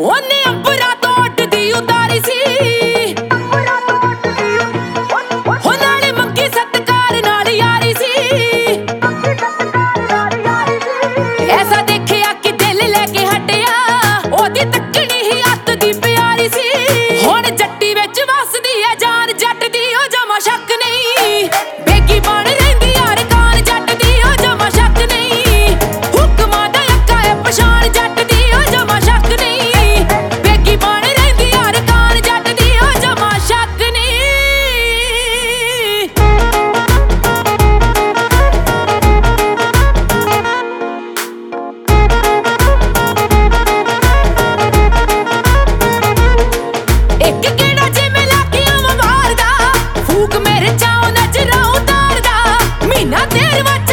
ਉਹਨੇ ਅੰਬਰਾਂ ਤੋਂ ਉੱਡਦੀ ਉਤਾਰੀ ਸੀ ਉਹ ਨਾਲੇ ਮੰਗੀ ਸਤਿਕਾਰ ਨਾਲ ਯਾਰੀ ਸੀ ਐਸਾ ਦੇਖਿਆ ਕਿ ਦਿਲ ਲੈ ਕੇ ਹਟਿਆ ਉਹਦੀ ਤੱਕਣੀ ਹੀ ਅੱਤ ਦੀ ਪਿਆਰੀ ਸੀ ਹੁਣ ਜੱਟੀ ਵਿੱਚ ਵਸਦੀ ਐ ਜਾਨ ਜੱਟ ਦੀ ਉਹ ਜਮਾ ਸ਼ੱਕ ਨਹੀਂ ਬੇਗੀ ਬਣ ਰਹਿੰਦੀ ਯਾਰ ਕਾਨ ਜੱਟ ਦੀ ਉਹ ਜਮਾ ਸ਼ੱਕ ਨਹੀਂ ਹੁਕਮਾਂ ਦਾ ਅੱਕਾ ਐ ਪਛਾਣ ਜੱਟ ਦੀ ਉਹ ਜਮਾ ਸ਼ੱਕ ਨਹੀਂ ਬੇਗੀ ਬਣ ਰਹਿੰਦੀ ਯਾਰ ਕਾਨ ਜੱਟ ਦੀ ਉਹ ਜਮਾ ਸ਼ੱਕ ਨਹੀਂ ਇੱਕ ਕਿਹੜਾ ਜਿਵੇਂ ਲਾਕੀਆਂ ਮਾਰਦਾ ਫੂਕ ਮੇਰੇ ਚਾਉ ਨਜ਼ਰਾਂ ਉਤਾਰਦਾ ਮਹੀਨਾ ਦੇਰ ਵਿੱਚ